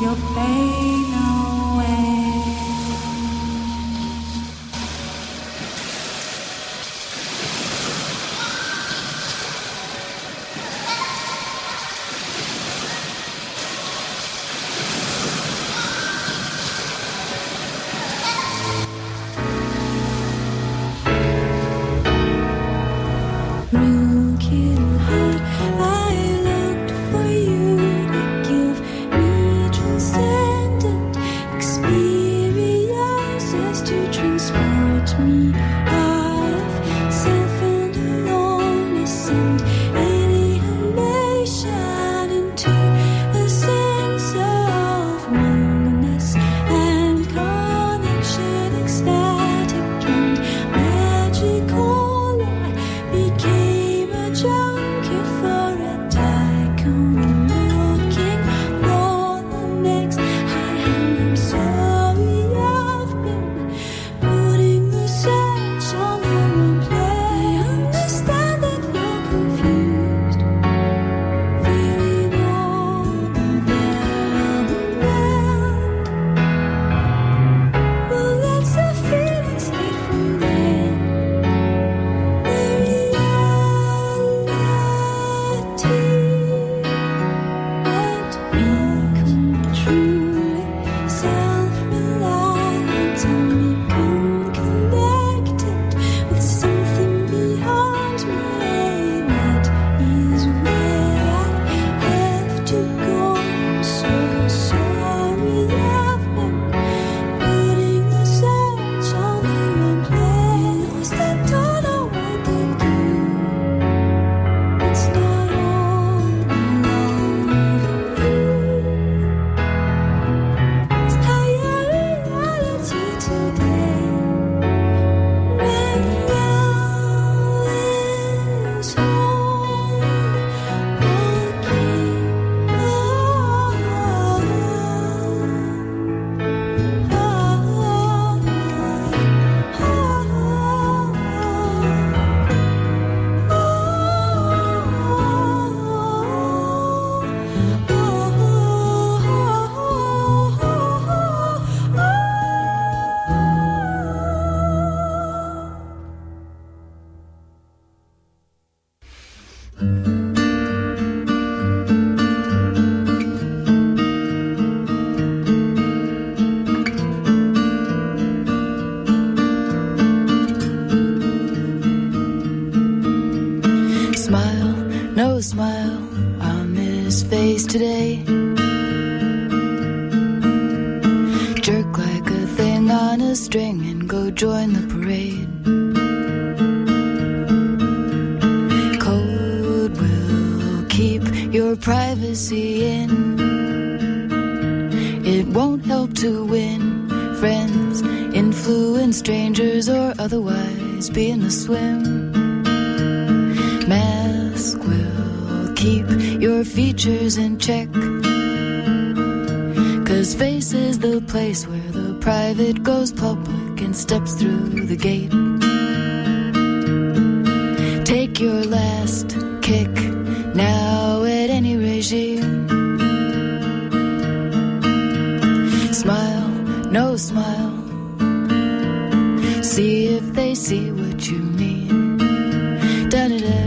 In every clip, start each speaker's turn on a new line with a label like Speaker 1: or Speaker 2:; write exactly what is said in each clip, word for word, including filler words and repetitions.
Speaker 1: your pain away. Broken heart, I looked for you to give me transcendent experiences to transport me out of self and aloneness and alienation into a sense of oneness and connection, ecstatic and magical. Became a junkie for a tycoon looking for the next high hand. I'm sorry I've been putting the search on the wrong play. I understand that you're confused, feeling overwhelmed. Well, that's the feeling straight from there.
Speaker 2: Smile, no smile on this face today. Jerk like a thing on a string and go join the parade. Code will keep your privacy in. It won't help to win friends, influence strangers, or otherwise be in the swim. Mask will keep your features in check, 'cause face is the place where the private goes public and steps through the gate. Take your last kick now at any regime. Smile, no smile. See if they see what you mean. Da da da.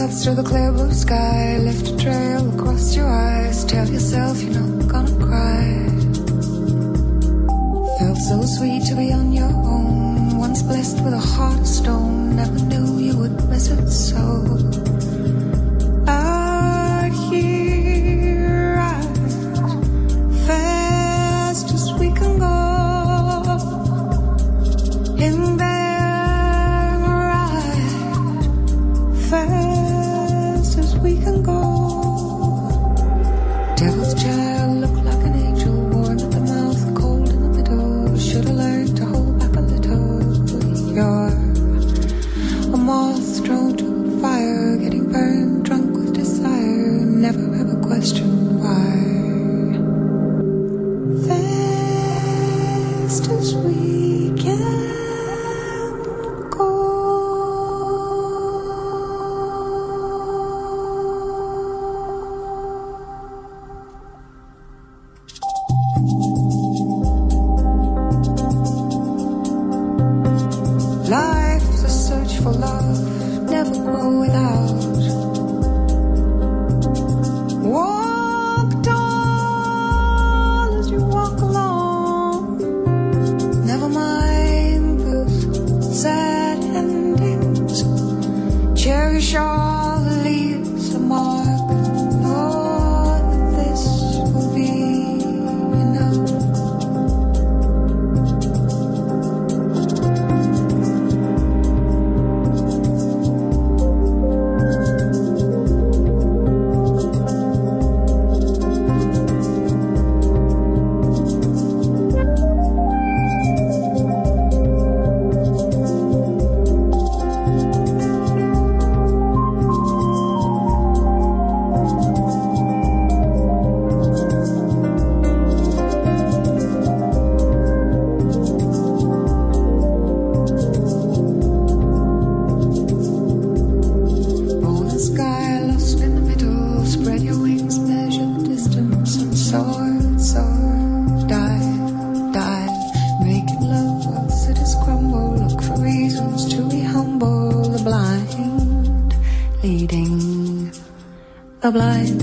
Speaker 3: breath through the clear blue sky. Lift a trail across your eyes. Tell yourself you're not gonna cry. Felt so sweet to be on your own. Once blessed with a heart of stone. Never knew you would miss it so. Out here, right, fast as we can go. In there, right, fast as we can go. Devil's child looked like an angel, warm at the mouth, cold in the middle. Should've learned to hold back a little. You're a moth thrown to the fire, getting burned, drunk with desire. Never ever question why. Fast as we can. Life's a search for love, never grow without. Walk tall as you walk along. Never mind the sad endings. Cherish all the leaves, the mark. Know that this will be enough. The blind.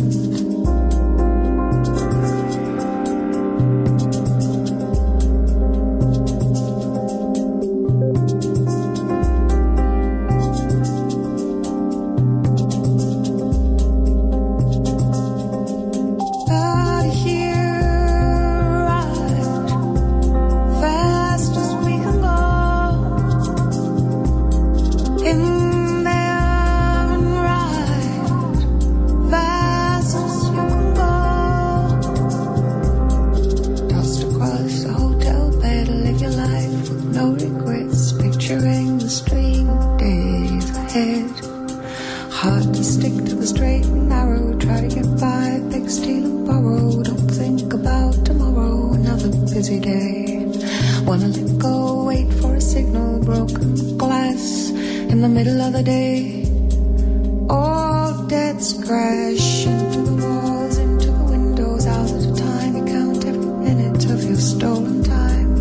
Speaker 3: Hard to stick to the straight and narrow. Try to get by, beg, steal and borrow. Don't think about tomorrow, another busy day. Wanna let go, wait for a signal. Broken glass in the middle of the day. All debts crash into the walls, into the windows. Hours at a time, you count every minute of your stolen time.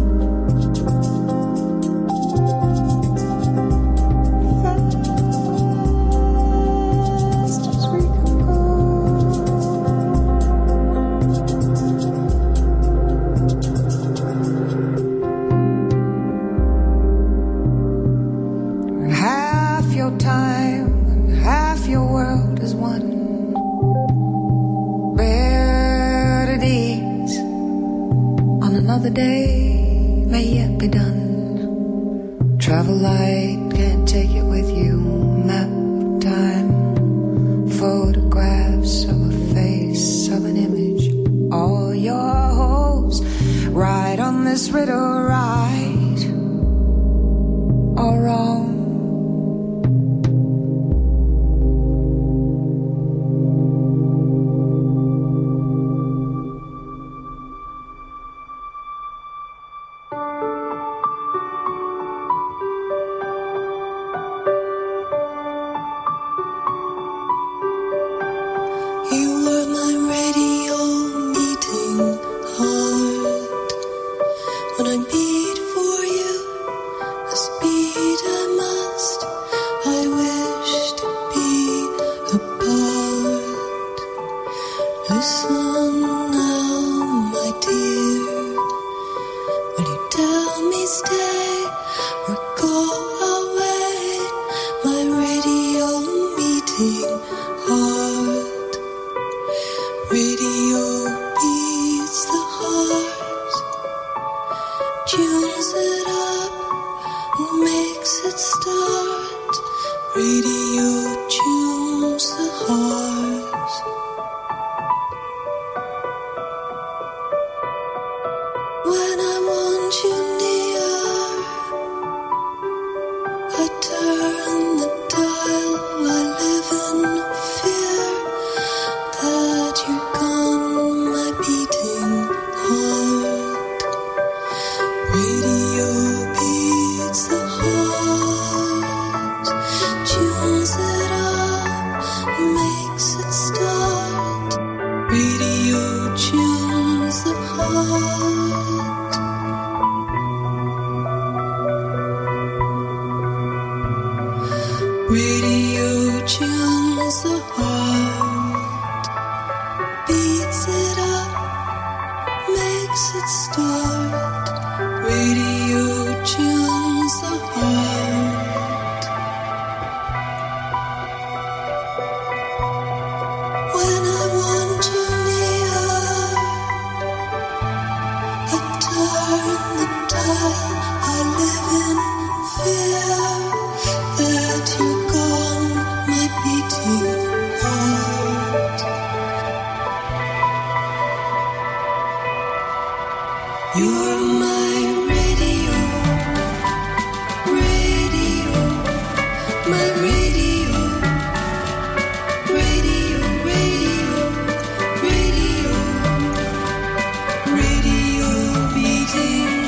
Speaker 3: Time and half your world is one. Bare at ease on another day may yet be done. Travel light, can't take it with you. Map time, photographs of a face, of an image. All your hopes right on this riddle, right or wrong.
Speaker 1: When I'm beating heart. Radio beats the heart, tunes it up, makes it start. Radio tunes the heart. When I want you near, I turn the dial. I live in fear that you're gone, my beating heart. Radio beats the heart, tunes it up, makes it start. Radio tunes the heart. Radio tunes the heart, beats it up, makes it start. Radio tunes the heart. When I want you near, I turn the dial. I live in fear that you're gone, my beating heart. You're my radio, radio, my radio, radio, radio, radio, radio beating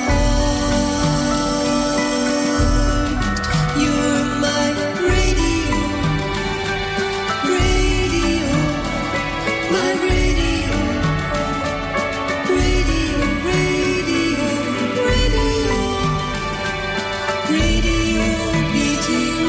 Speaker 1: heart. You're my radio, radio, my radio, radio, radio, radio, radio beating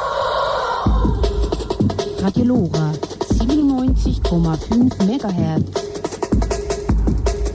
Speaker 4: Radio Lora siebenundneunzig Komma fünf Megahertz.